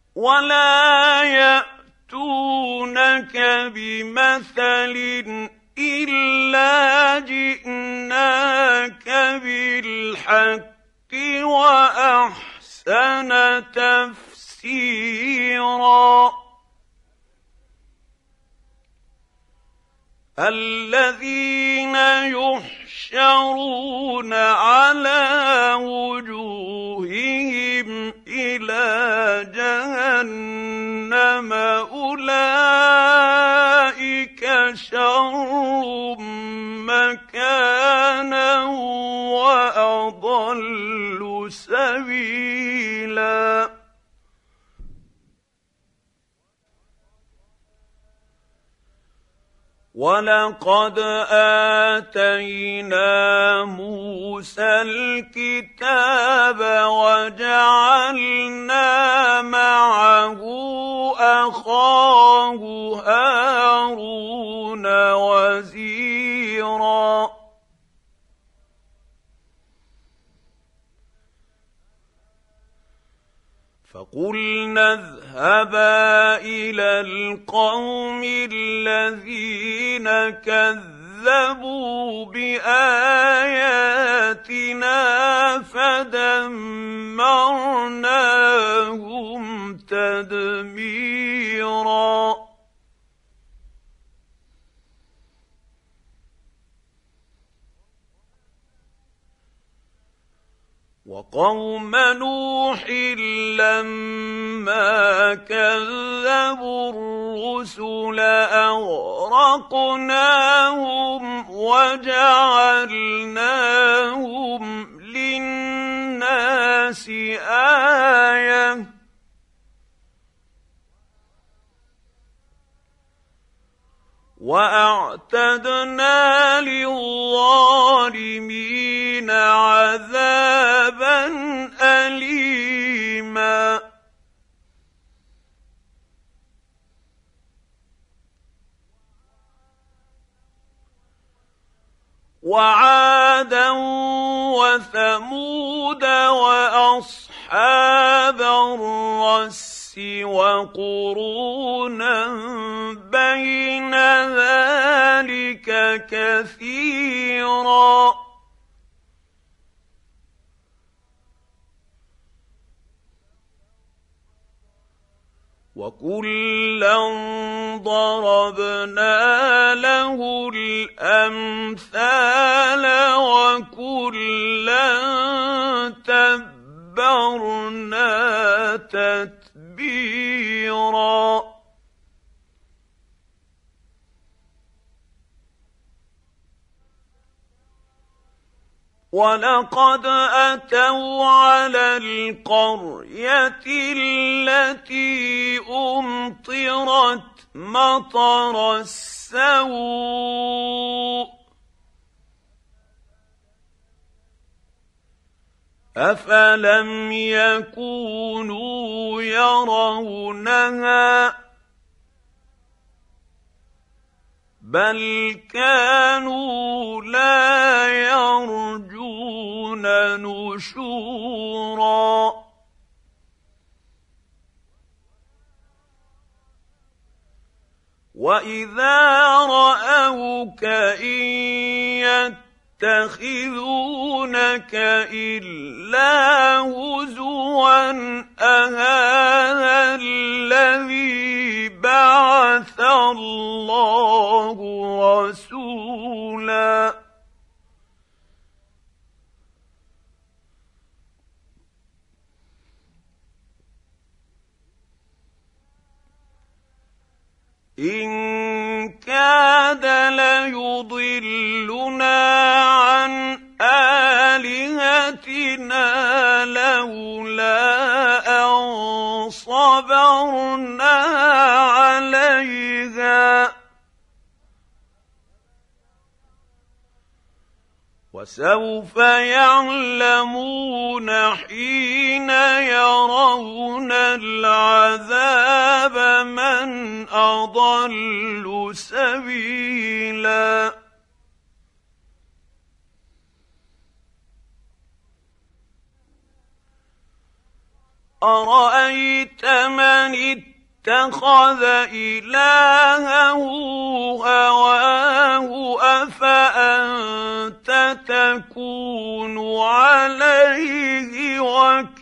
ولا يأتونك بمثل إلا جئناك بالحق وأحسن تفسيرا الذين يحشرون على وجوههم إلى جهنم أولئك شر مكانا وأضل سبيلا ولقد آتينا موسى الكتاب وجعلنا معه أخاه هارون وزيرا فقلنا اذهبا إلى القوم الذين كذبوا بآياتنا فدمرناهم تدميرا وقوم نوح لما كذبوا الرسل أغرقناهم وجعلناهم للناس آية وأعتدنا للظالمين عذابا أليما وعادا وثمود وأصحاب الرس وقرونا بين ذلك كثيرا وكلا ضربنا له الأمثال وكلا تبرنا تتبيرا ولقد أتوا على القرية التي أمطرت مطر السوء أفلم يكونوا يرونها بل كانوا لا يرجون نشورا وإذا رأوك إن يتخذونك إلا هزوا أهذا الذي بعث الله رسولا إن كاد ليضلنا عن آلهتنا لولا أن صبرنا عليها وسوف يعلمون حين يرون العذاب من أضل سبيلا أرأيت من اتخذ إلهه هواه أفأنت تكون عليه وكيلا.